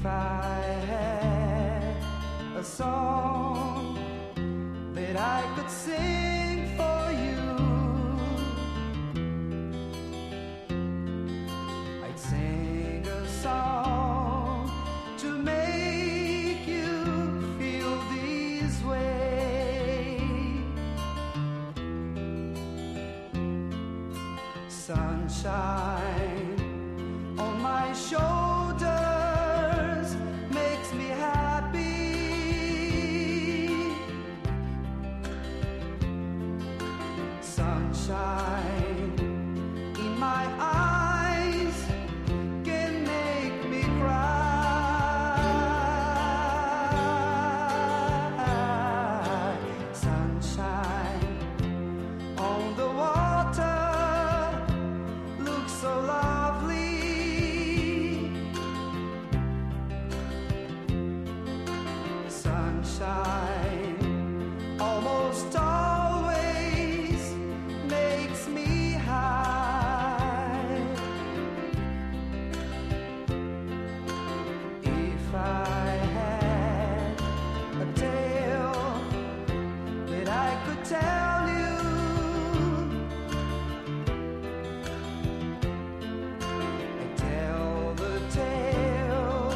If I had a song that I could sing for you, I'd sing a song to make you feel this way. Sunshine on my shoulders makes me happy. Sunshine in my eyes can make me cry. Sunshine on the water looks so lovely. Sunshine almost always makes me high. If I had a tale that I could tell you, I'd tell the tale,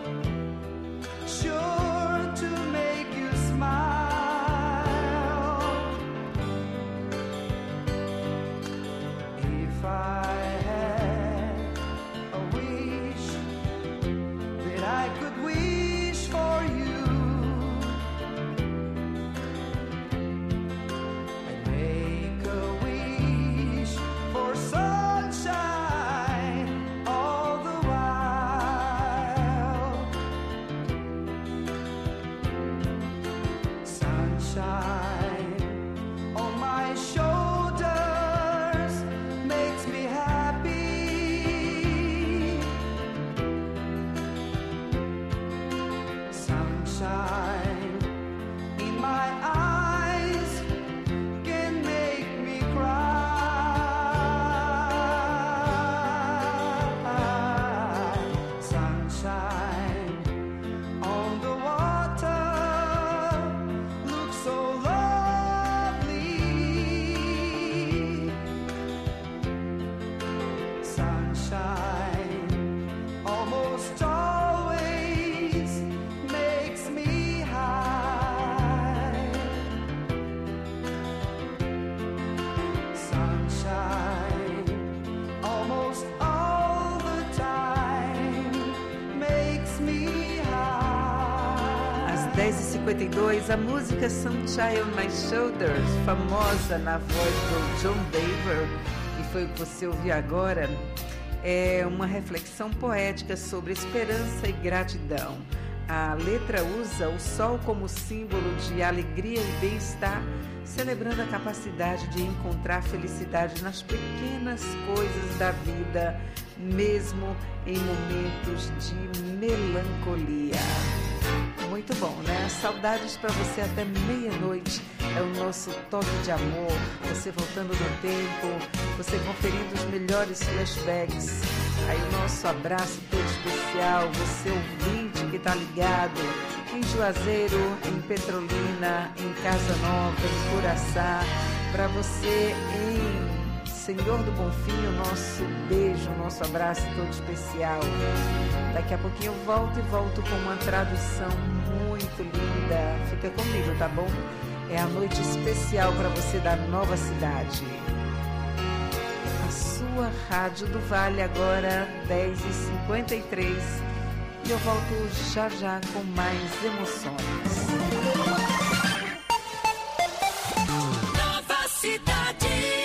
sure to make you smile. If I had a wish that I could wish for you, I'd make a wish for sunshine all the while. Sunshine on my shoulders makes me happy. Sunshine in my eyes can make me cry. Sunshine on the water looks so lovely. Sunshine almost always makes me high. Sunshine almost all the time makes me high. Às 10h52, a música Sunshine on My Shoulders, famosa na voz do John Denver, e foi o que você ouviu agora, é uma reflexão poética sobre esperança e gratidão. A letra usa o sol como símbolo de alegria e bem-estar, celebrando a capacidade de encontrar felicidade nas pequenas coisas da vida, mesmo em momentos de melancolia. Muito bom, né? Saudades para você até meia-noite. É o nosso toque de amor. Você voltando no tempo, você conferindo os melhores flashbacks. Aí o nosso abraço todo especial. Você ouvinte que tá ligado em Juazeiro, em Petrolina, em Casa Nova, em Curaçá. Para você em Senhor do Bonfim, o nosso beijo, o nosso abraço todo especial. Daqui a pouquinho eu volto com uma tradução muito linda. Fica comigo, tá bom? É a noite especial para você da Nova Cidade. A sua Rádio do Vale agora, 10h53. E eu volto já já com mais emoções. Nova Cidade.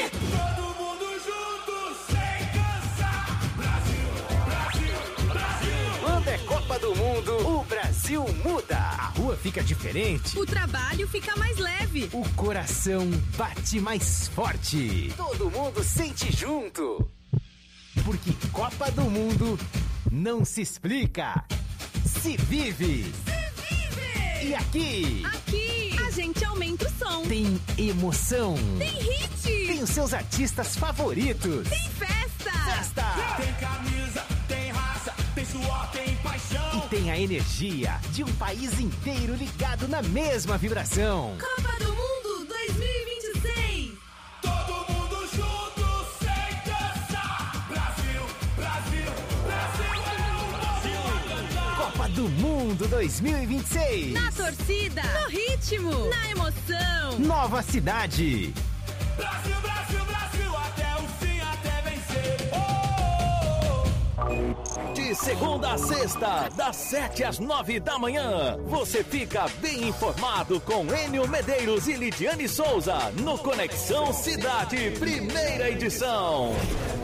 Copa do Mundo, o Brasil muda. A rua fica diferente. O trabalho fica mais leve. O coração bate mais forte. Todo mundo sente junto. Porque Copa do Mundo não se explica, se vive. Se vive! E aqui a gente aumenta o som. Tem emoção. Tem hit. Tem os seus artistas favoritos. Tem festa. Festa. Tem camisa, tem raça, tem suor, tem paixão. E tem a energia de um país inteiro ligado na mesma vibração. Copa do Mundo 2026. Todo mundo junto, sem cansar. Brasil, Brasil, Brasil é o Brasil. Copa do Mundo 2026. Na torcida, no ritmo, na emoção. Nova cidade. Brasil, Brasil, Brasil, até o fim, até vencer. De segunda a sexta, das 7 às 9 da manhã, você fica bem informado com Enio Medeiros e Lidiane Souza no Conexão Cidade, primeira edição.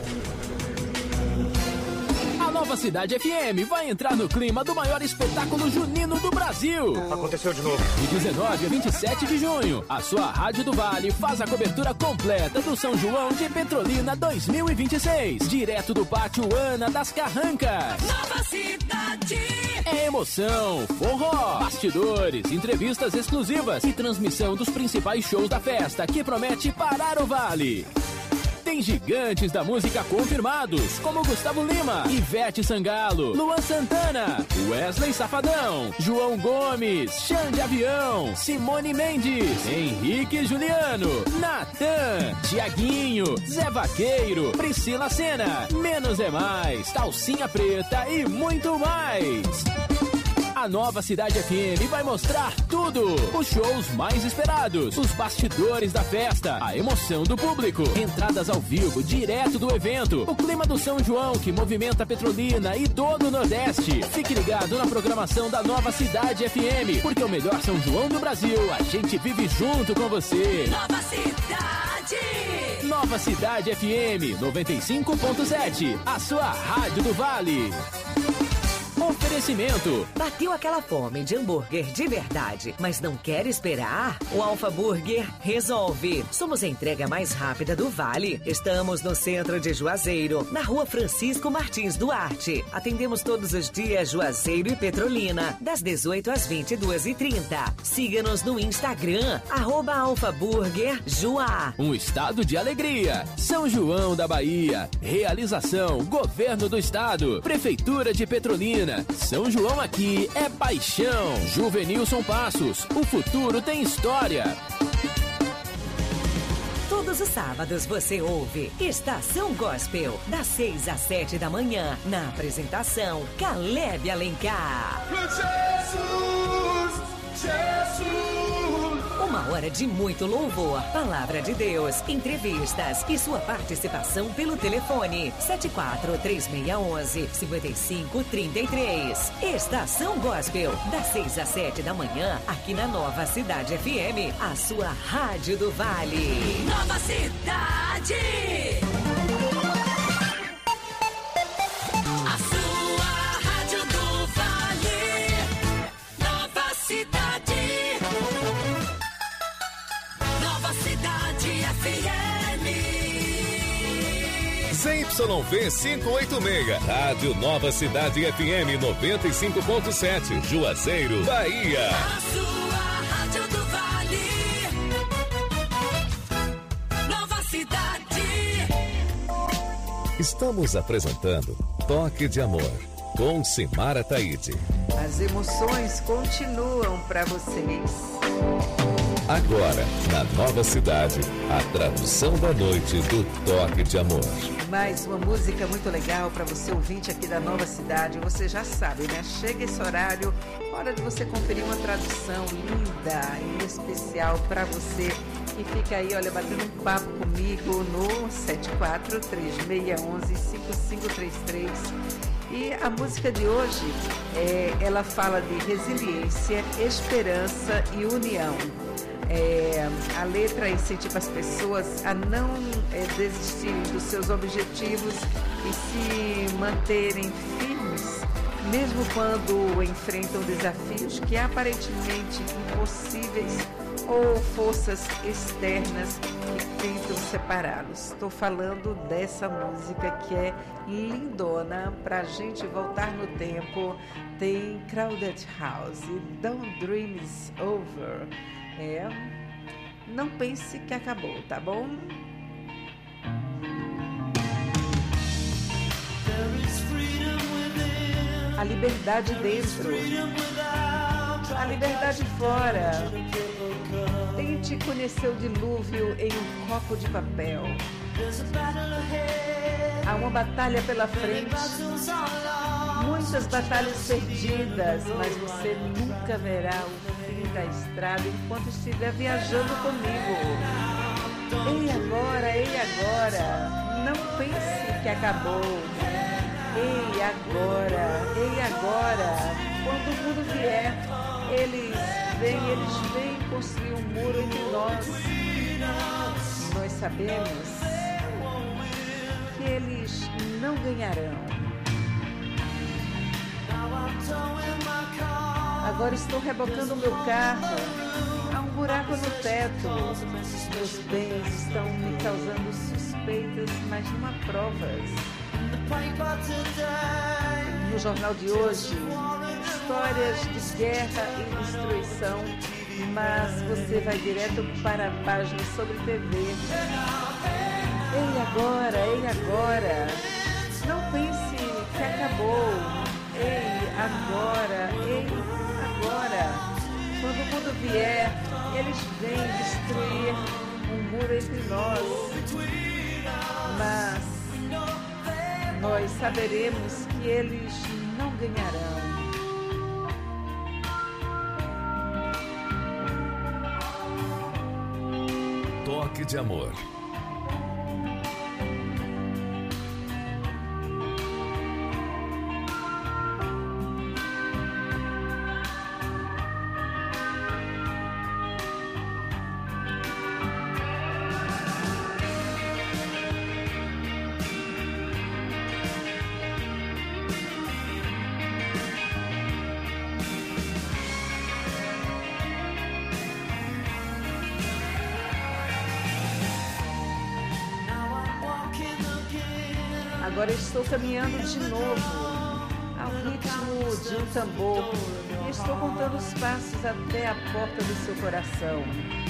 A Nova Cidade FM vai entrar no clima do maior espetáculo junino do Brasil. Aconteceu de novo. De 19 a 27 de junho, a sua Rádio do Vale faz a cobertura completa do São João de Petrolina 2026. Direto do Pátio Ana das Carrancas. Nova cidade. É emoção, forró, bastidores, entrevistas exclusivas e transmissão dos principais shows da festa que promete parar o Vale. Tem gigantes da música confirmados, como Gustavo Lima, Ivete Sangalo, Luan Santana, Wesley Safadão, João Gomes, Xande Avião, Simone Mendes, Henrique Juliano, Natan, Tiaguinho, Zé Vaqueiro, Priscila Sena, Menos é Mais, Calcinha Preta e muito mais. A Nova Cidade FM vai mostrar tudo. Os shows mais esperados, os bastidores da festa, a emoção do público, entradas ao vivo direto do evento, o clima do São João que movimenta Petrolina e todo o Nordeste. Fique ligado na programação da Nova Cidade FM, porque o melhor São João do Brasil a gente vive junto com você. Nova cidade. Nova Cidade FM 95.7, a sua Rádio do Vale. Oferecimento. Bateu aquela fome de hambúrguer de verdade, mas não quer esperar? O Alfa Burger resolve. Somos a entrega mais rápida do Vale. Estamos no centro de Juazeiro, na rua Francisco Martins Duarte. Atendemos todos os dias Juazeiro e Petrolina, das 18 às 22h30. Siga-nos no Instagram, @alfaburgerjuá. Um estado de alegria. São João da Bahia. Realização: Governo do Estado, Prefeitura de Petrolina. São João aqui é paixão. Juvenilson Passos, o futuro tem história. Todos os sábados você ouve Estação Gospel, das 6 às 7 da manhã. Na apresentação, Caleb Alencar. Jesus, Jesus. Uma hora de muito louvor, palavra de Deus, entrevistas e sua participação pelo telefone 74-3611-5533. Estação Gospel, das 6 às 7 da manhã, aqui na Nova Cidade FM, a sua Rádio do Vale. Nova cidade. A sua Rádio do Vale. Nova cidade. Nova cidade FM. ZYV 586, Rádio Nova Cidade FM 95.7, Juazeiro, Bahia. A sua Rádio do Vale. Nova cidade. Estamos apresentando Toque de Amor, com Simara Taide. As emoções continuam para vocês. Agora, na Nova Cidade, a tradução da noite do Toque de Amor. Mais uma música muito legal para você ouvinte aqui da Nova Cidade. Você já sabe, né? Chega esse horário, hora de você conferir uma tradução linda e especial para você. E fica aí, olha, batendo um papo comigo no 74-3611-5533. E a música de hoje, ela fala de resiliência, esperança e união. A letra incentiva as pessoas a não desistirem dos seus objetivos e se manterem firmes, mesmo quando enfrentam desafios que aparentemente impossíveis ou forças externas que tentam separá-los. Estou falando dessa música que é lindona para a gente voltar no tempo. Tem Crowded House e Don't Dream It's Over. Não pense que acabou, tá bom? a liberdade dentro, a liberdade fora. Tente conhecer o dilúvio em um copo de papel. Há uma batalha pela frente, muitas batalhas perdidas, mas você nunca verá o fim da estrada enquanto estiver viajando comigo. Ei agora, não pense que acabou. Ei agora, quando o mundo vier, eles vêm construir um muro entre nós. Nós sabemos que eles não ganharão. Agora estou rebocando o meu carro. Há um buraco no teto. Meus bens estão me causando suspeitas, mas não há provas. No jornal de hoje, histórias de guerra e destruição, mas você vai direto para a página sobre TV. Ei agora, não pense que acabou. Ei agora, quando o mundo vier, eles vêm destruir um muro entre nós, mas nós saberemos que eles não ganharão. Toque de amor. Agora estou caminhando de novo, ao ritmo de um tambor, e estou contando os passos até a porta do seu coração.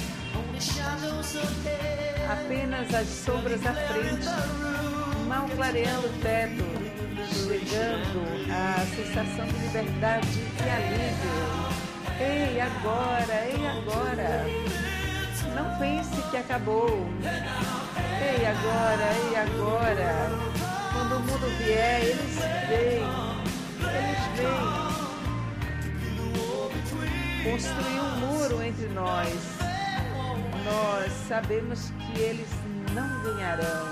Apenas as sombras à frente, mal clareando o teto, chegando à sensação de liberdade e alívio. Ei agora, não pense que acabou. Ei agora, quando o mundo vier, eles vêm construir um muro entre nós. Nós sabemos que eles não ganharão.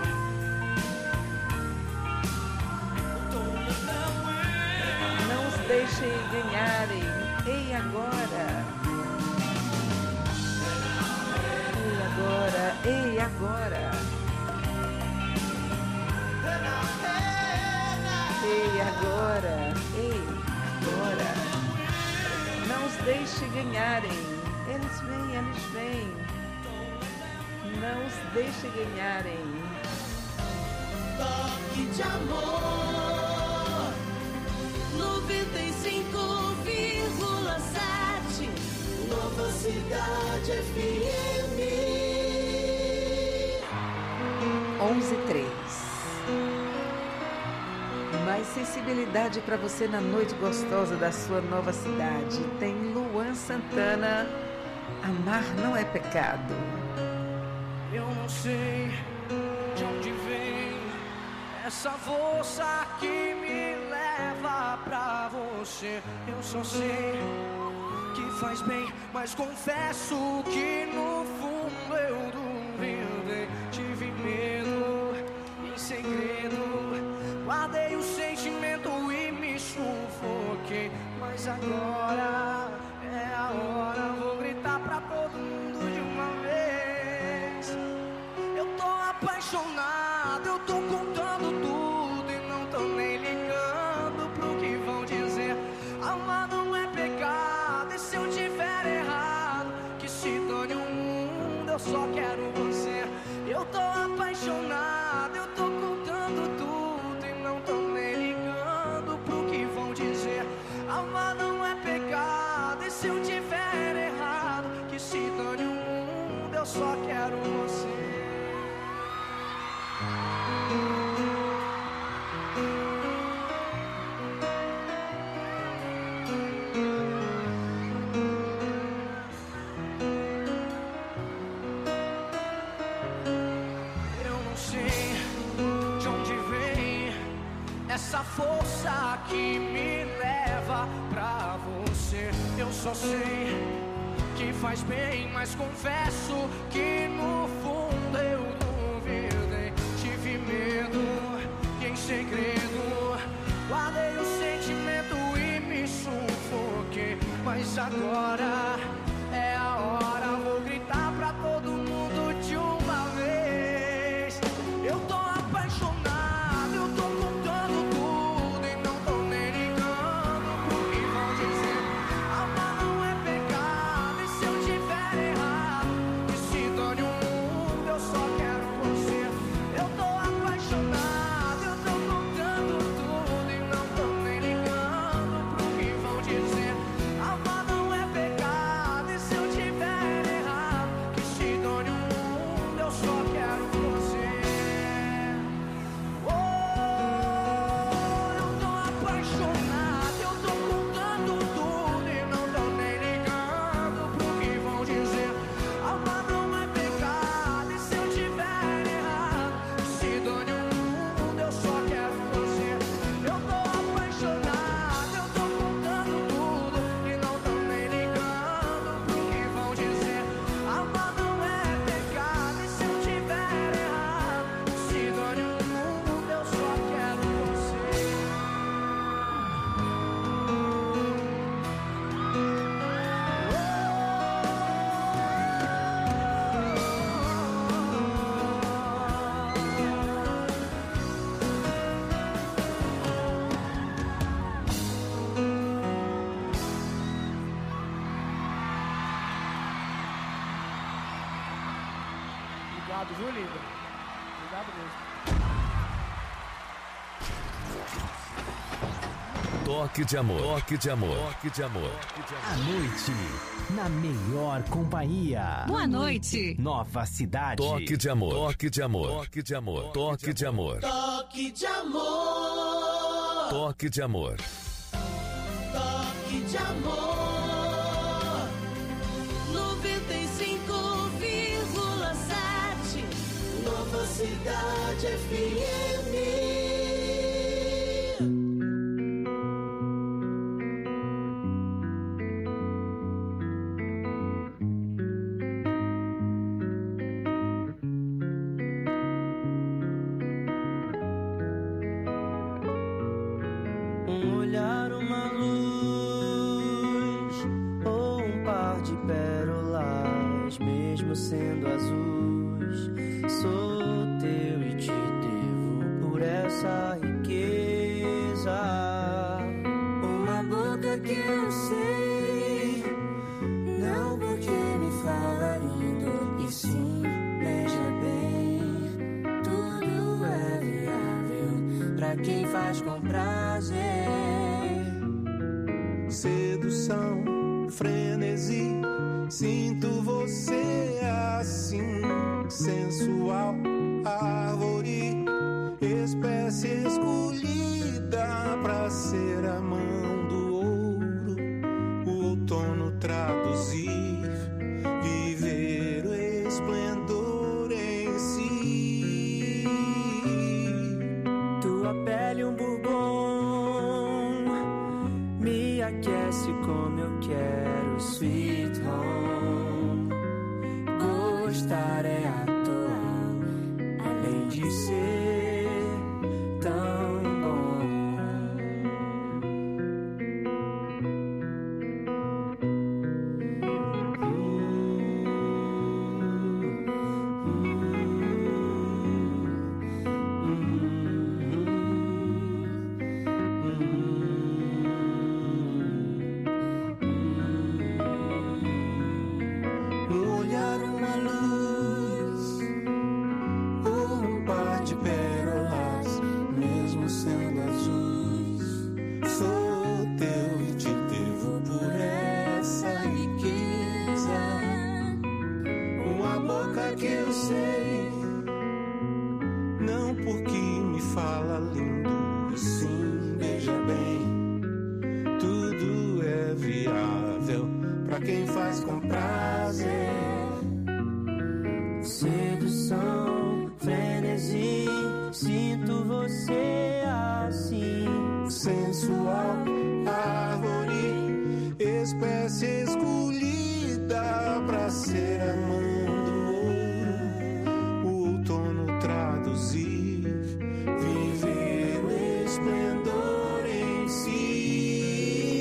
Não os deixem ganharem. Ei agora. Ei agora. Não os deixe ganharem. Eles vêm. Não os deixe ganharem. Toque de amor 95,7 Nova Cidade FM 11:03. Mais sensibilidade para você na noite gostosa da sua nova cidade. Tem Luan Santana. Amar não é pecado. Eu não sei de onde vem essa força que me leva pra você. Eu só sei que faz bem, mas confesso que no fundo eu duvidei. Tive medo em segredo, guardei o sentimento e me sufoquei. Mas agora é a hora, vou gritar pra todo mundo de uma vez. Eu tô apaixonado, eu tô contando tudo e não tô nem ligando pro que vão dizer. Amar não é pecado, e se eu tiver errado, que se dane o mundo, eu só quero você. Eu tô apaixonado, eu tô contando tudo e não tô nem ligando pro que vão dizer. Amar não é pecado, e se eu tiver errado, que se dane essa força que me leva pra você. Eu só sei que faz bem, mas confesso que no fundo eu duvidei. Tive medo e em segredo guardei o sentimento e me sufoquei. Mas agora é a hora, vou gritar pra todo mundo de uma vez. Eu tô apaixonado, eu tô contando tudo e não tô nem ligando pro que vão dizer. Amar não é pecado e se eu tiver errado, que se dane o mundo, eu só quero você. Eu tô apaixonado, eu tô contando tudo e não tô nem ligando pro que vão dizer. Amar não é pecado e se eu tiver errado, que se dane o mundo, eu só quero você. Eu tô apaixonado, eu tô contando tudo e não tô nem ligando pro que vão dizer. Amar não é pecado e se eu tiver errado, se dane o mundo, eu só quero você. Eu tô apaixonado, eu tô contando tudo e não tô nem ligando pro que vão dizer. Amar não é pecado e se eu tiver errado, se dane o mundo, eu só quero você. Obrigado, viu, linda? Obrigado mesmo. Toque de amor. Toque de amor. Toque de amor. À noite, na melhor companhia. Boa noite. Nova Cidade. Toque de amor. Toque de amor. Toque de amor. Toque de amor. Toque de amor. Toque de amor. Toque de amor. 95,7 Nova Cidade FM. Um olhar, uma luz, ou um par de pérolas, mesmo sendo azuis, sou teu e te devo por essa riqueza. Uma boca que eu sei, não porque me fala lindo, e sim, veja bem, tudo é viável pra quem faz com prazer. Sedução, frenesi, sinto você assim, sensual, árvore, espécie escolhida pra ser a mão do ouro, o outono traduzir, viver o esplendor em si. Tua pele um bourbon me aquece como eu quero, sweet home. Gostar é atuar, além de ser tão bom. Um olhar, uma luz, um par de pés. sensual árvore, espécie escolhida pra ser amando o outono traduzir, viver o esplendor em si.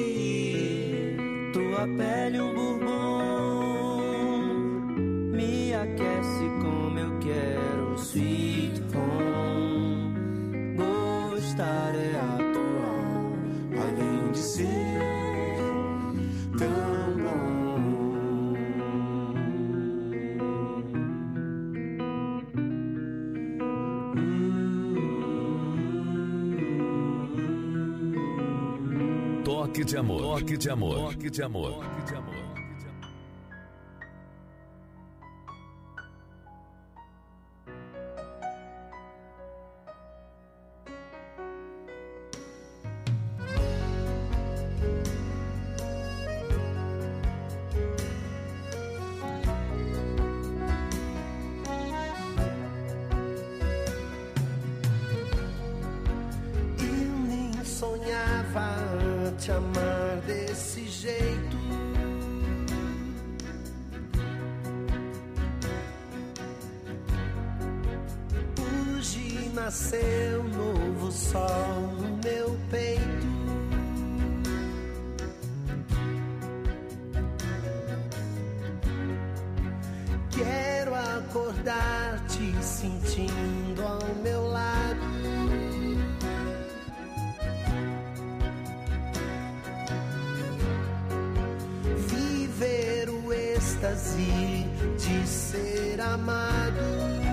Tua pele um bourbon me aquece como eu quero, sweet home. Gostar é atual, além de ser tão bom. Toque de amor, toque de amor, toque de amor, toque de amor. Te amar desse jeito, hoje nasceu um novo sol no meu peito. Quero acordar te sentindo ao meu lado, de ser amado.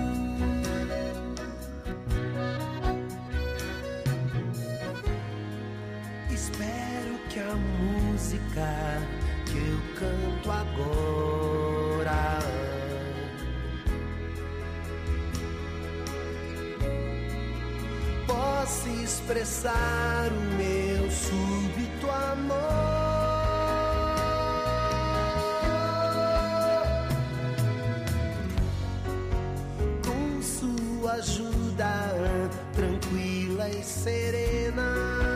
Espero que a música que eu canto agora possa expressar o meu súbito amor. Ajuda tranquila e serena,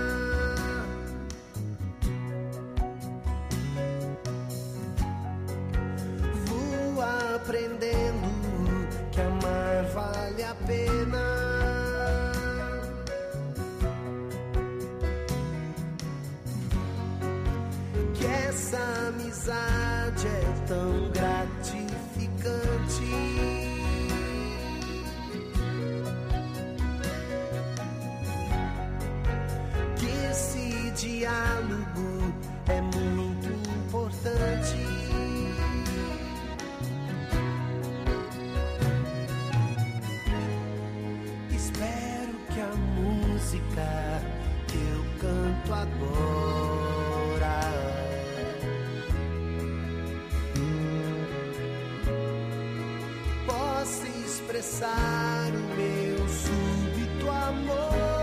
vou aprendendo que amar vale a pena, que essa amizade é tão gratificante, diálogo é muito importante. Espero que a música que eu canto agora possa expressar o meu súbito amor.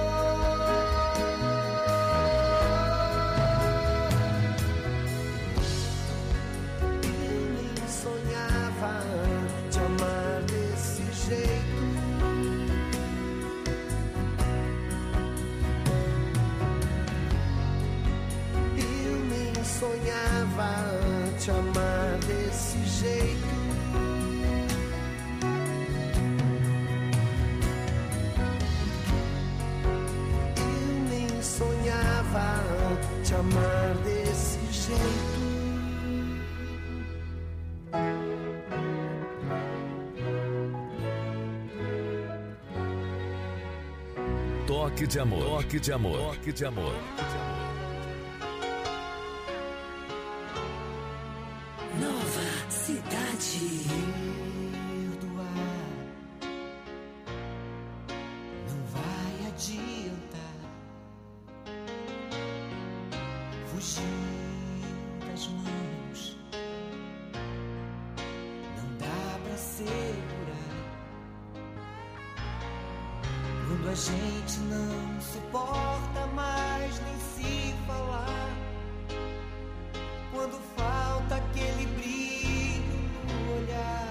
Sonhava te amar desse jeito, eu nem sonhava te amar desse jeito. Toque de amor, toque de amor, toque de amor. Nova cidade. Perdoar não vai adiantar. Fugir das mãos não dá pra segurar. Quando a gente não suporta mais nem se falar, quando falta aquele brilho no olhar,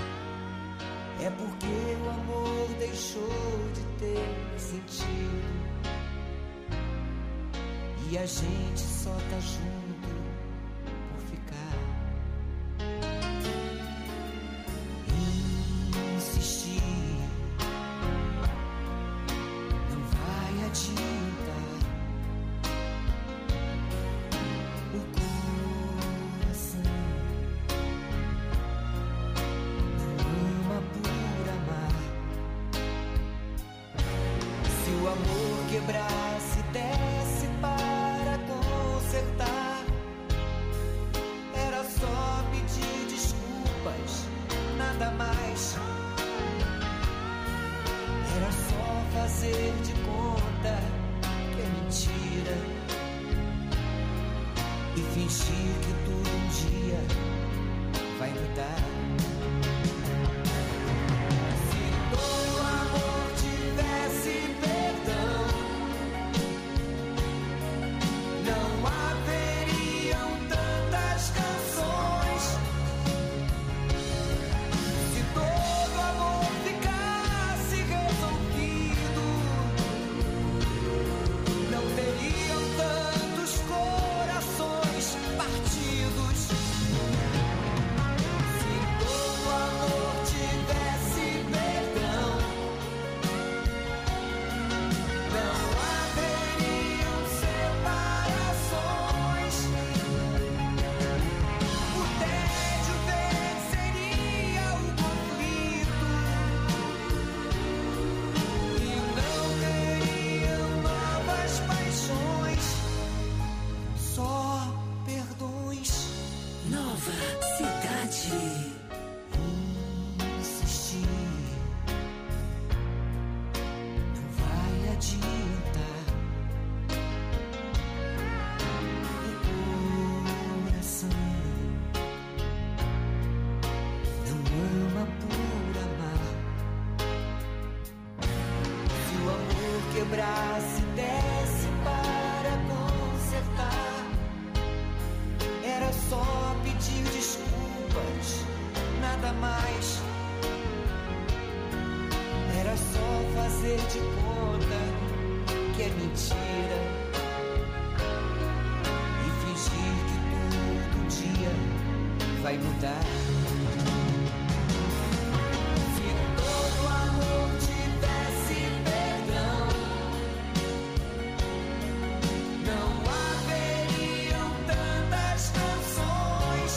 é porque o amor deixou de ter sentido. e a gente só tá junto por ficar. Insistir não vai adiantar. O coração não ama por amar. Se o amor quebrasse, desse para consertar, era só pedir desculpas, nada mais. Era só fazer de conta que é mentira e fingir que tudo um dia vai mudar. Se todo amor tivesse perdão, não haveriam tantas canções. Se todo amor ficasse resolvido, não teriam tantos corações partidos. Se todo amor tivesse perdão, não haveriam separações. O tédio venceria o conflito e não teriam novas paixões, só perdões. Nova cidade. Insistir não vai adiantar. O coração não ama por amar. Se o amor quebrasse, desse para consertar, era só pedir desculpas, nada mais. Era só fazer de conta que é mentira e fingir que todo dia vai mudar. Se todo amor tivesse perdão, não haveriam tantas canções.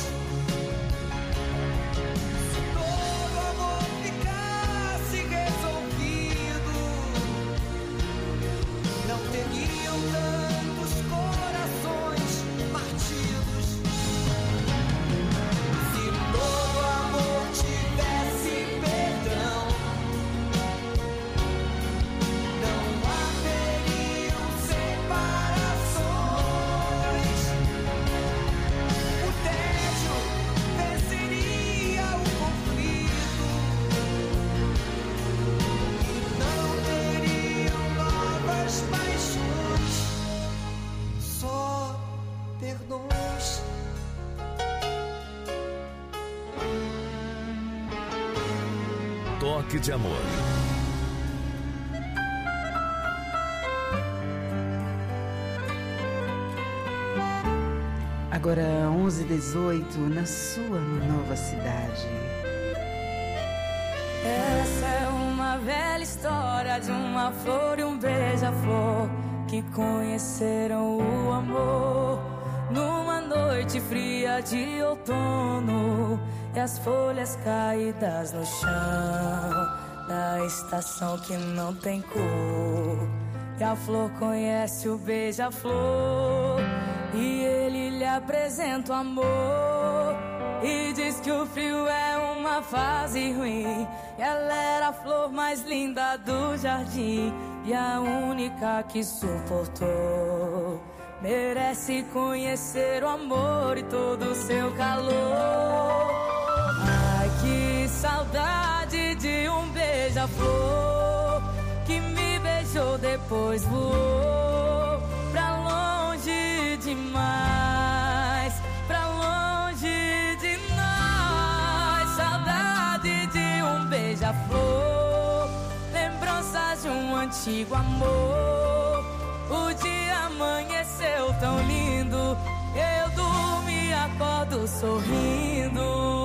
Se todo amor ficasse resolvido, não teriam tantos corações partidos. Se todo amor tivesse perdão, não haveriam separações. O tédio venceria o conflito e não teriam novas paixões, só perdões. Toque de amor. Agora 11h18 na sua nova cidade. Essa é uma velha história de uma flor e um beija-flor que conheceram o amor numa noite fria de outono, e as folhas caídas no chão da estação que não tem cor. E a flor conhece o beija-flor e ele lhe apresenta o amor e diz que o frio é uma fase ruim. E ela era a flor mais linda do jardim e a única que suportou. Merece conhecer o amor e todo o seu calor. Ai, que saudade de um beija-flor que me beijou, depois voou pra longe demais, pra longe de nós. Saudade de um beija-flor, lembranças de um antigo amor. O dia amanheceu tão lindo. Eu durmo e acordo sorrindo.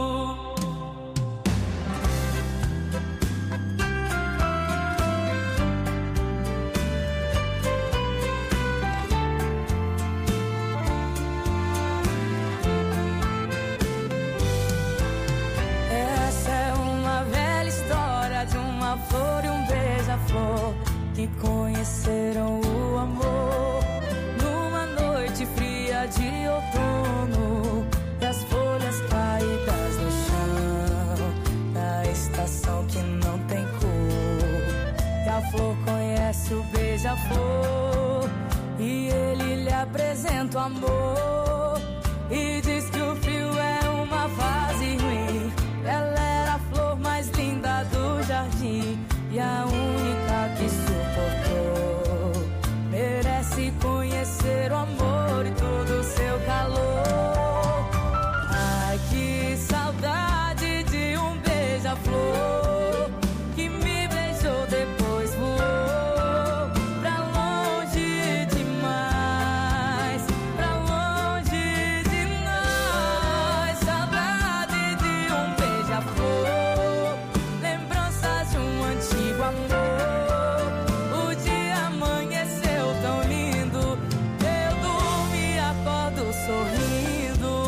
Flor e um beija-flor que conheceram o amor numa noite fria de outono, e as folhas caídas no chão da estação que não tem cor. E a flor conhece o beija-flor e ele lhe apresenta o amor e diz que o frio é uma fase ruim. Ela era a flor mais linda do jardim e a única que suportou. Merece conhecer o amor e todo o seu calor. Ai, que saudade de um beija-flor que me beijou, depois voou pra longe demais, pra longe de nós. Saudade de um beija-flor, lembranças de um antigo amor. O dia amanheceu tão lindo, eu durmo e acordo sorrindo.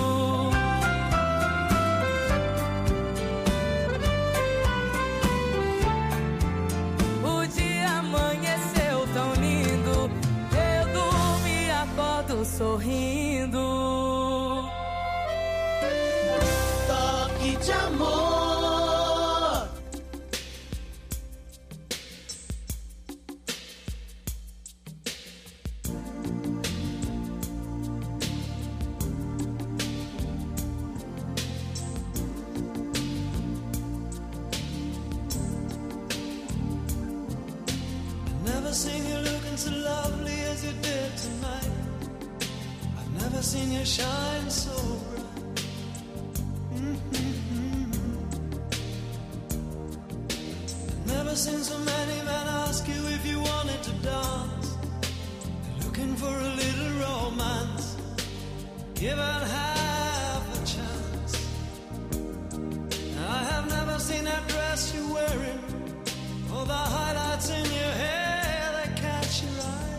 O dia amanheceu tão lindo, eu durmo e acordo sorrindo. Toque de amor. Never seen you looking so lovely as you did tonight. I've never seen you shine so bright. I've never seen so many men ask you if you wanted to dance. They're looking for a little romance, given half a chance. I have never seen that dress you're wearing, or the highlights in your hair that catch your eye.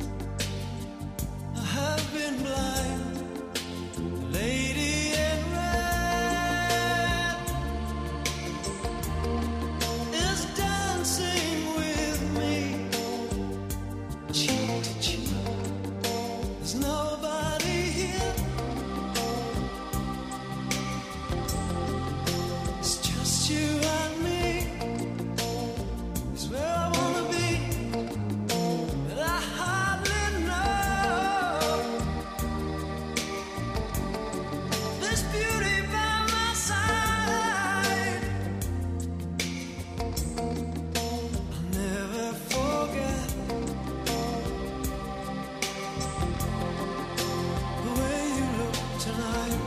I have been blind. The lady in red is dancing with me, cheek to cheek. There's nobody here. It's just you and me. It's where I wanna be, but I hardly know. This beauty by my side, I'll never forget the way you look tonight.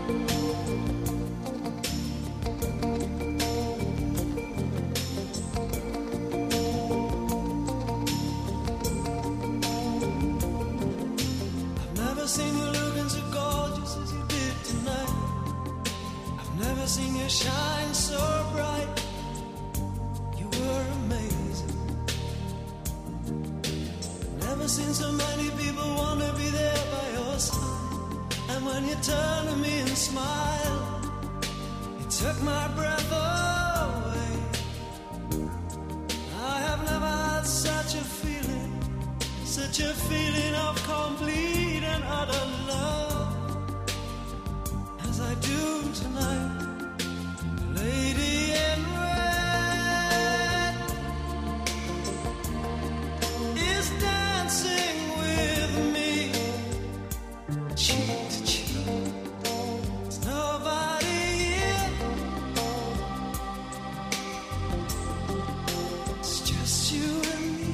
I've never seen you looking so gorgeous as you did tonight. I've never seen you shine so bright. You were amazing. I've never seen so many people want to be there by your side. And when you turn to me and smile, it took my breath away. I have never had such a feeling, such a feeling of complete and utter love as I do tonight. The lady in red is dancing with me, cheek to cheek. There's nobody here. It's just you and me.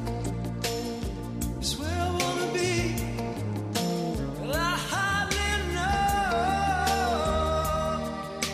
It's where I wanna be, but I hardly know.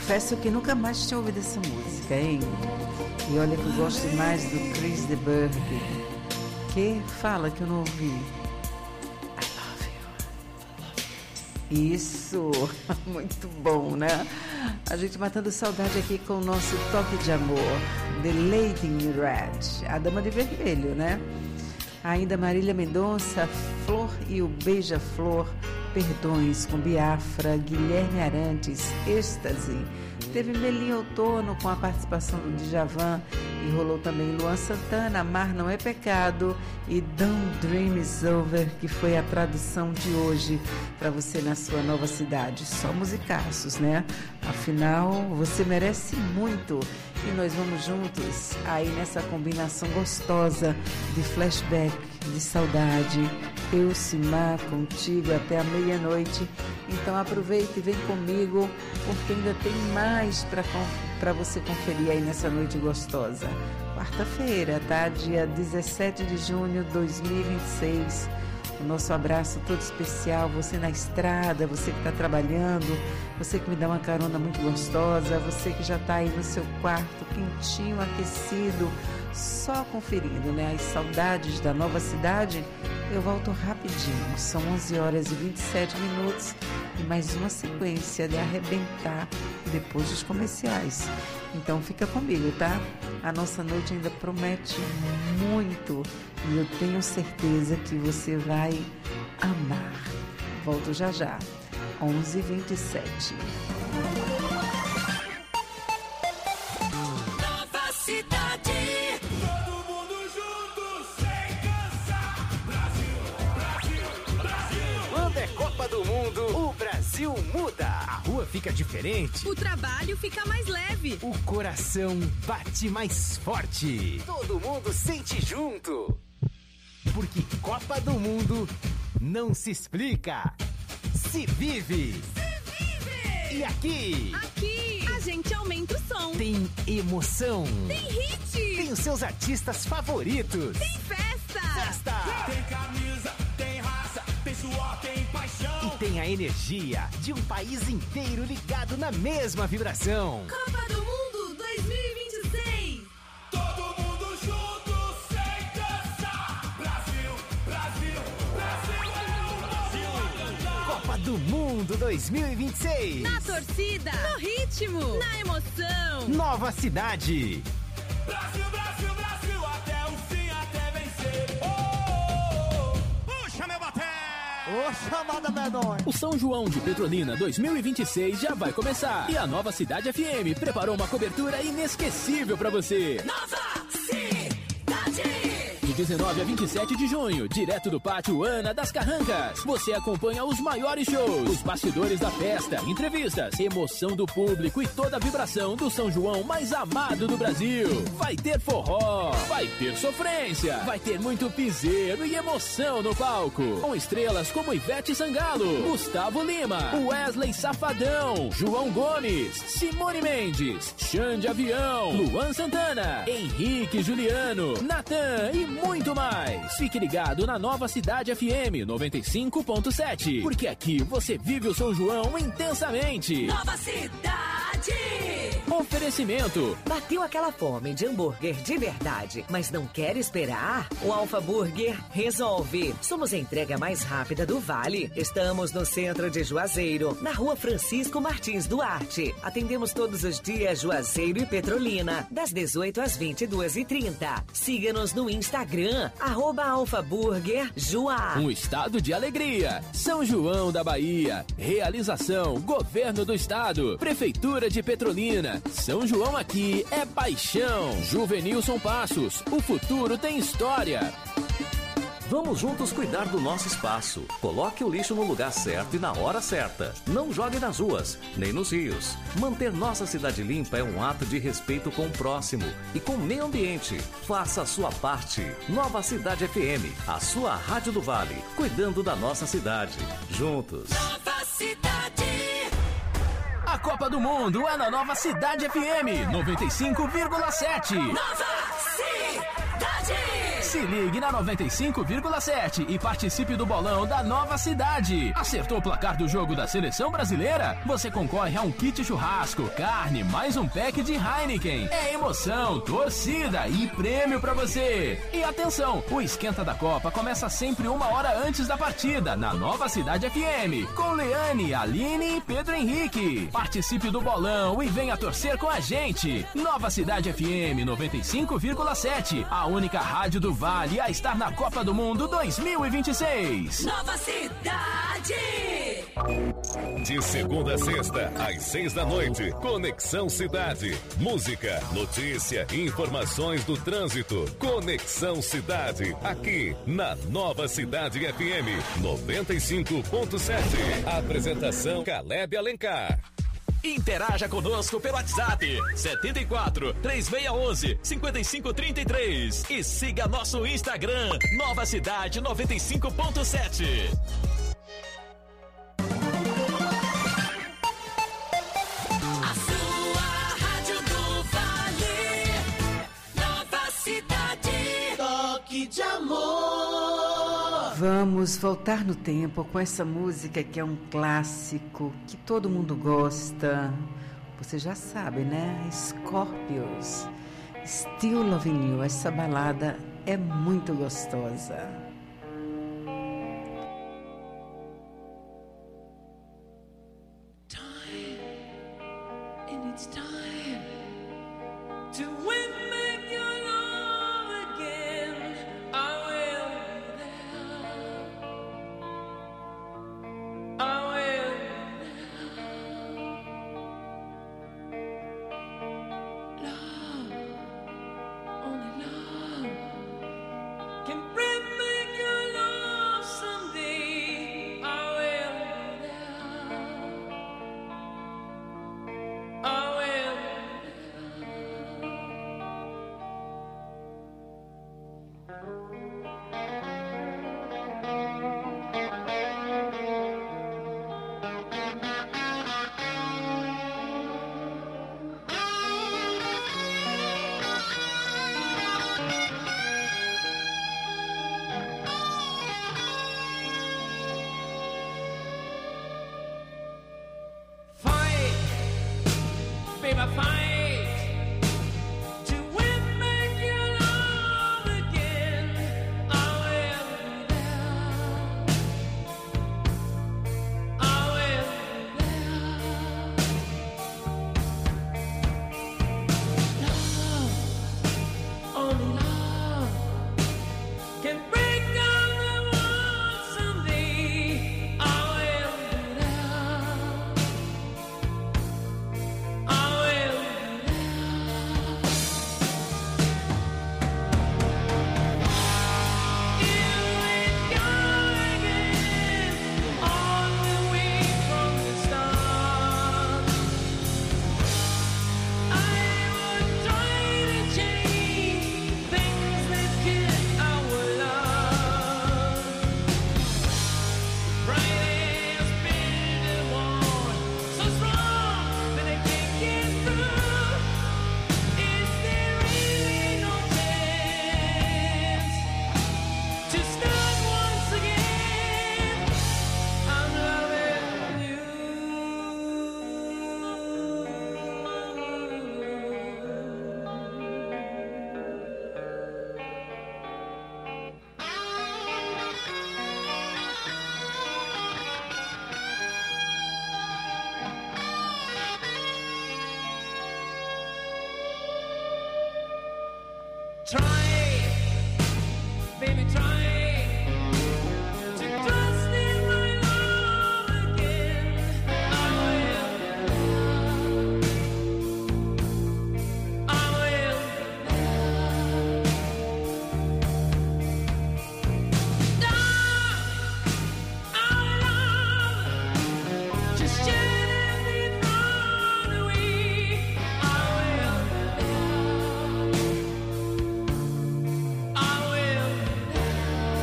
confesso que nunca mais tinha ouvido essa música, hein? E olha que eu gosto mais do Chris de Burgh. Que fala que eu não ouvi. I love you. Isso, muito bom, né? A gente matando saudade aqui com o nosso toque de amor. The Lady in Red, a Dama de Vermelho, né? Ainda Marília Mendonça, Flor e o Beija-Flor, Perdões com Biafra, Guilherme Arantes, Êxtase. Teve Melim Outono com a participação do Djavan e rolou também Luan Santana, Amar Não É Pecado e Don't Dream Is Over, que foi a tradução de hoje para você na sua nova cidade. Só musicaços, né? Afinal, você merece muito. E nós vamos juntos aí nessa combinação gostosa de flashback, de saudade. Eu, Simar, contigo até a meia-noite. Então aproveita e vem comigo, porque ainda tem mais para você conferir aí nessa noite gostosa. Quarta-feira, tá? Dia 17 de junho de 2026. O nosso abraço todo especial, você na estrada, você que está trabalhando, você que me dá uma carona muito gostosa, você que já está aí no seu quarto, quentinho, aquecido, só conferindo, né? As saudades da nova cidade. Eu volto rapidinho, são 11 horas e 27 minutos e mais uma sequência de arrebentar depois dos comerciais. Então fica comigo, tá? A nossa noite ainda promete muito e eu tenho certeza que você vai amar. Volto já já, 11h27. Nova cidade. Todo mundo junto, sem cansar. Brasil, Brasil, Brasil. Quando é Copa do Mundo, o Brasil muda. A rua fica diferente. O trabalho fica mais leve. O coração bate mais forte. Todo mundo sente junto. Porque Copa do Mundo não se explica, se vive. Se vive! E aqui? Aqui a gente aumenta o som. Tem emoção. Tem hit. Tem os seus artistas favoritos. Tem festa. Festa. Tem camisa, tem raça, tem suor, tem paixão. E tem a energia de um país inteiro ligado na mesma vibração. Copa do Mundo 2026. Todo mundo junto, sem cansar. Brasil, Brasil, Brasil é o Brasil a cantar. Copa do Mundo 2026. Na torcida, no ritmo, na emoção. Nova cidade. Brasil, Brasil, Brasil, até o fim, até vencer. Oh, puxa meu bater. Ô, chamada medonha. O São João de Petrolina 2026 já vai começar. E a Nova Cidade FM preparou uma cobertura inesquecível pra você. Nova cidade. De 19 a 27 de junho, direto do Pátio Ana das Carrancas, você acompanha os maiores shows, os bastidores da festa, entrevistas, emoção do público e toda a vibração do São João mais amado do Brasil. Vai ter forró, vai ter sofrência, vai ter muito piseiro e emoção no palco. Com estrelas como Ivete Sangalo, Gustavo Lima, Wesley Safadão, João Gomes, Simone Mendes, Xande Avião, Luan Santana, Henrique Juliano, Natan e muito mais. Fique ligado na Nova Cidade FM 95.7, porque aqui você vive o São João intensamente. Nova cidade. Oferecimento. Bateu aquela fome de hambúrguer de verdade, mas não quer esperar? O Alfa Burger resolve. Somos a entrega mais rápida do Vale. Estamos no centro de Juazeiro, na Rua Francisco Martins Duarte. Atendemos todos os dias Juazeiro e Petrolina, das 18 às 22h30. Siga-nos no Instagram, @alfaburgerjuá. Um estado de alegria. São João da Bahia. Realização: Governo do Estado, Prefeitura de Petrolina. São João aqui é paixão. Juvenilson Passos. O futuro tem história. Vamos juntos cuidar do nosso espaço. Coloque o lixo no lugar certo e na hora certa. Não jogue nas ruas, nem nos rios. Manter nossa cidade limpa é um ato de respeito com o próximo e com o meio ambiente. Faça a sua parte. Nova Cidade FM, a sua rádio do Vale, cuidando da nossa cidade. Juntos. Nova cidade. A Copa do Mundo é na Nova Cidade FM 95,7. Nova cidade. Se ligue na 95,7 e participe do bolão da Nova Cidade. Acertou o placar do jogo da Seleção Brasileira? Você concorre a um kit churrasco, carne, mais um pack de Heineken. É emoção, torcida e prêmio pra você. E atenção, o Esquenta da Copa começa sempre 1 hora antes da partida, na Nova Cidade FM, com Leane, Aline e Pedro Henrique. Participe do bolão e venha torcer com a gente. Nova Cidade FM 95,7, a única rádio do Vale a estar na Copa do Mundo 2026. Nova Cidade! De segunda a sexta, às 6 da noite, Conexão Cidade. Música, notícia e informações do trânsito. Conexão Cidade, aqui na Nova Cidade FM 95.7. Apresentação Caleb Alencar. Interaja conosco pelo WhatsApp 74 3611 5533 e siga nosso Instagram Nova Cidade 95.7. A sua rádio do Vale, Nova Cidade, toque de amor. Vamos voltar no tempo com essa música que é um clássico, que todo mundo gosta. Você já sabe, né? Scorpions, Still Loving You. Essa balada é muito gostosa. And it's time to win back your love again. I will be there. I will be there. Love, only love can bring back your love someday. I will be there. I will. Fight, baby, fight to win back your love again. I will be there. I will be there. Love, only love can break down the walls someday. I will be there. I will be there. Here we go again, all the way from the start. I would try to change things that kill our love. Pride has been the war so strong that I can't get through. Is there really no chance to start once again? I'm loving you. Try, baby, try to trust in my love again. I will. I will. Love, just gently run away. I will. I will.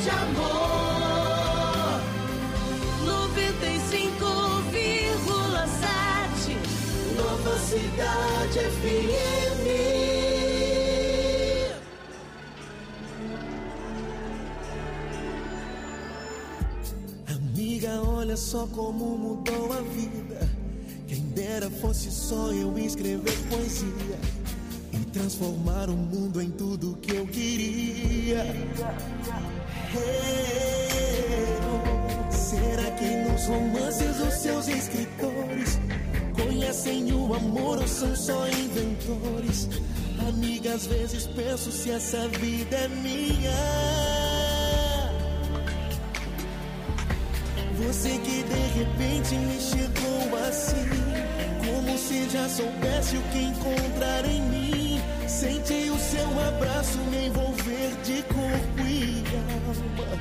de amor. 95,7 Nova Cidade FM. Amiga, olha só como mudou a vida. Quem dera fosse só eu escrever poesia e transformar o mundo em tudo que eu queria. Será que nos romances os seus escritores conhecem o amor ou são só inventores? Amiga, às vezes penso se essa vida é minha. Você que de repente me chegou assim, como se já soubesse o que encontrar em mim. Senti o seu abraço me envolver de corpo e alma.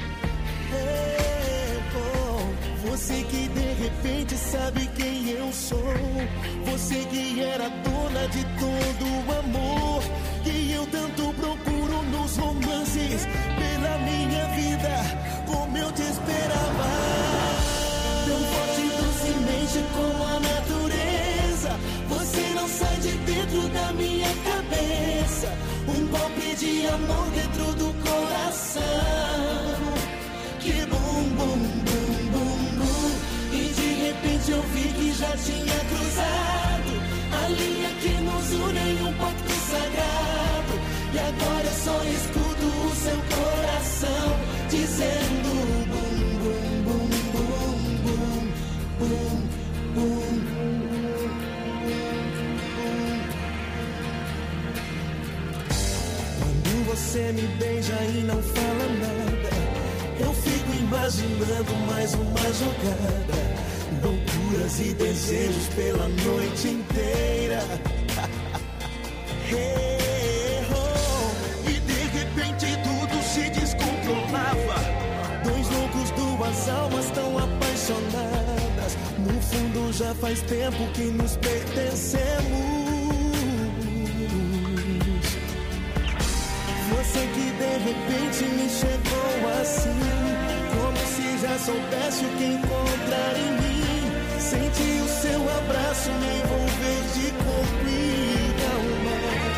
Você que de repente sabe quem eu sou. Você que era dona de todo o amor que eu tanto procuro nos romances. Pela minha vida, como eu te esperava. Tão forte e docemente como a natureza. Você não sai de dentro da minha cabeça. Um golpe de amor dentro do coração. Que bum, bum, bum, bum, bum. E de repente eu vi que já tinha cruzado a linha que nos une em um pacto sagrado. E agora eu só escuto o seu coração dizendo bum, bum, bum, bum, bum, bum, bum. Quando você me beija e não fala nada, eu fico imaginando mais uma jogada. Loucuras e desejos pela noite inteira. E de repente tudo se descontrolava. Dois loucos, duas almas tão apaixonadas. No fundo já faz tempo que nos pertencemos. Você que de repente me chegou assim, como se já soubesse o que encontrar em mim. Senti o seu abraço me envolver de corpo e alma.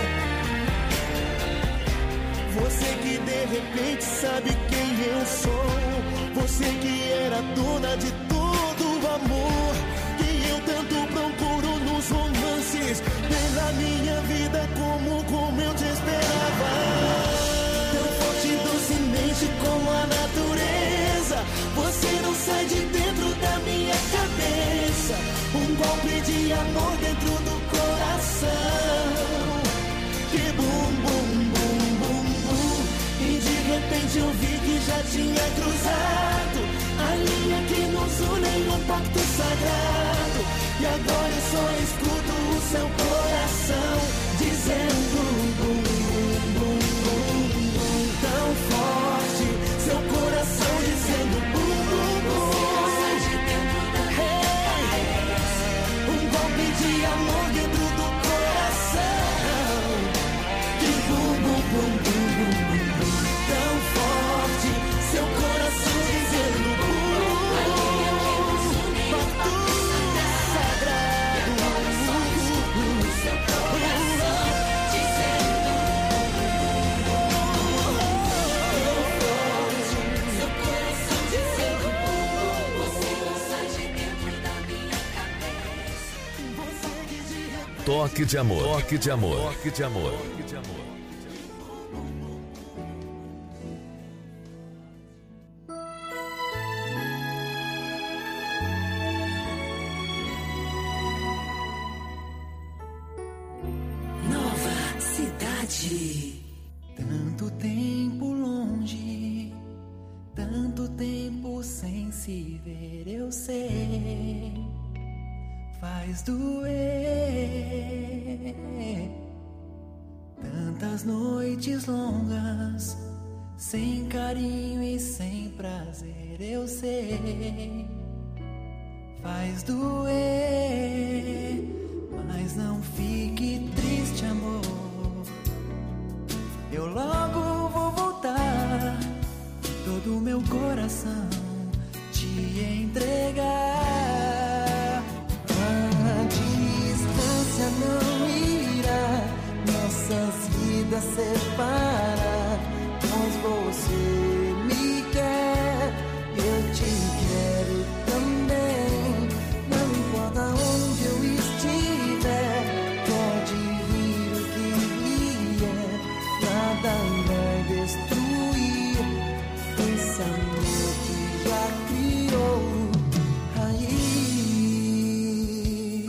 Você que de repente sabe quem eu sou. Você que era dona de todo o amor que eu tanto procuro nos romances. Pela minha vida, como eu te esperava. Tão forte e docemente como a natureza. Você não sai de dentro da minha cabeça. Um golpe de amor dentro do coração. Que bum, bum, bum, bum, bum. E de repente eu vi que já tinha cruzado a linha que nos une em um pacto sagrado. E agora eu só escuto o seu coração dizendo bum, bum, bum, bum, bum. Tão forte, seu coração dizendo bum, bum, bum. Um golpe de amor dentro do coração. Que bum, bum, bum, bum, bum, bum. Tão forte, seu coração dizendo bum, pacto sagrado. Seu coração dizendo seu coração dizendo você não sai de dentro da minha cabeça. Toque de amor. Toque de amor. Toque de amor. Toque de amor. Nova Cidade. Tanto tempo longe, tanto tempo sem se ver, eu sei, faz doer. Tantas noites longas, sem carinho e sem prazer, eu sei, faz doer. Mas não fique triste, amor, eu logo vou voltar. Todo coração te entregar. A distância não irá nossas vidas separar, pois você me quer, eu te quero também. Não importa onde eu estiver, pode vir o que vier, nada vai destruir esse amor que já criou raiz.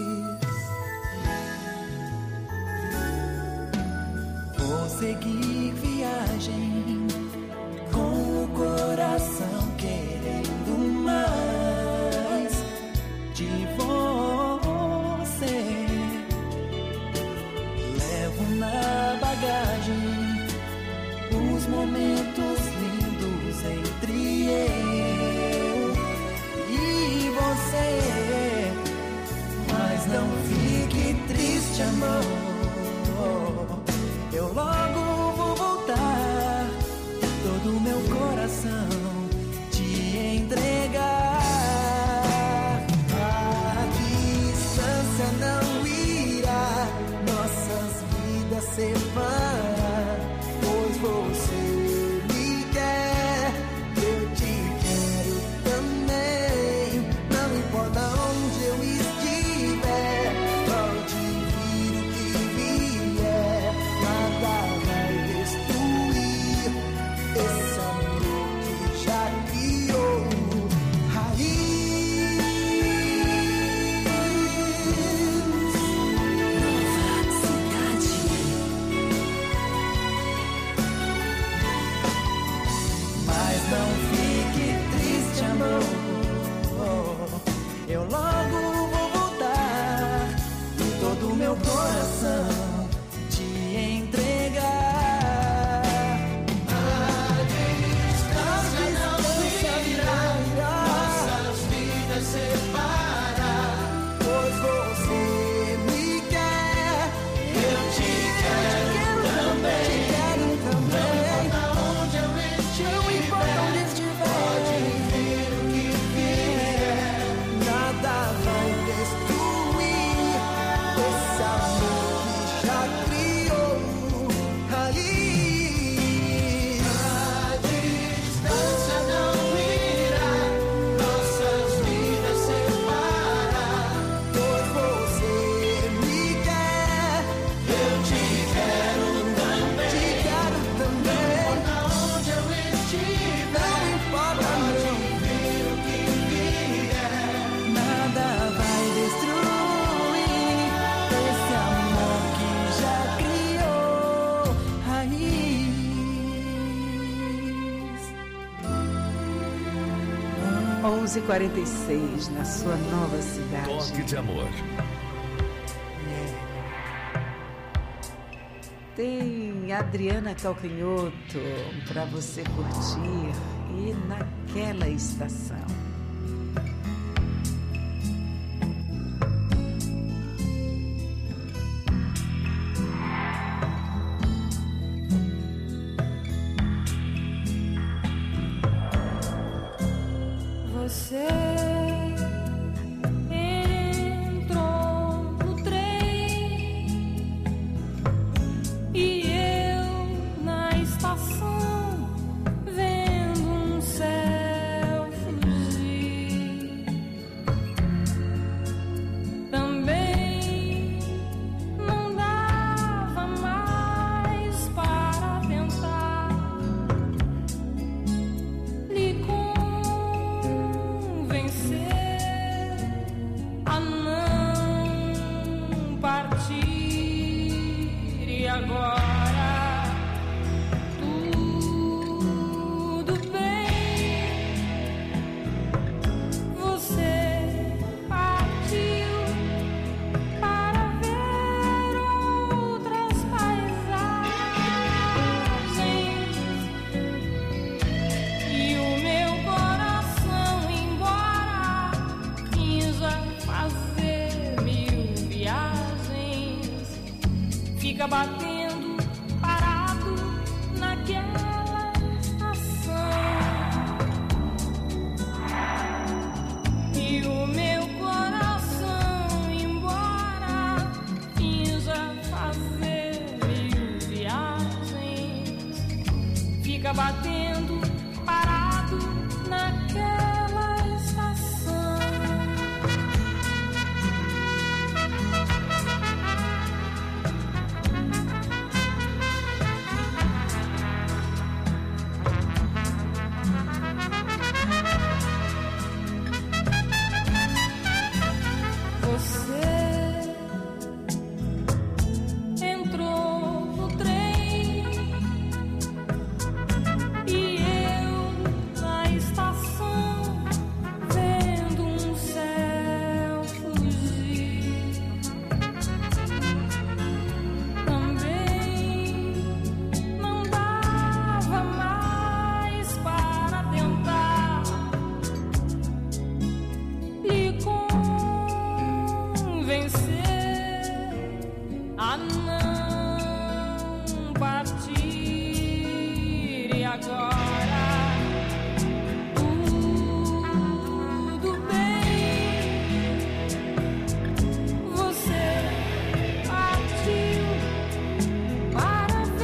Vou seguir viagem com o coração querendo mais de você. Levo na bagagem os momentos lindos entre eu e você. Mas não fique triste, amor, eu logo vou voltar, todo o meu coração te entregar. A distância não irá nossas vidas separar, pois você me quer, eu te quero também. Não importa onde eu estiver, pode vir o que vier, nada vai destruir esse amor que já criou raiz. Nova cidade. Mas não fique triste, amor, eu logo vou voltar, todo o meu coração te entregar. A distância não irá nossas vidas separar, pois você me quer, eu te quero também. Te quero também. Não importa onde eu estiver, pode vir o que vier, nada vai destruir esse amor que já criou raiz. A distância não irá nossas vidas separar, pois você me quer, eu te quero também. Te quero também. Não importa onde eu estiver, não importa, pode vir o que vier, nada vai destruir esse amor que já criou raiz. 11h46 na sua nova cidade. Toque de amor. Tem Adriana Calcanhoto para você curtir e naquela estação. Você entrou no trem e eu na estação vendo um céu fugir. dia batendo, parado naquela estação. Você entrou no trem e eu na estação, vendo um céu fugir. Também não dava mais para tentar lhe convencer a não partir. E agora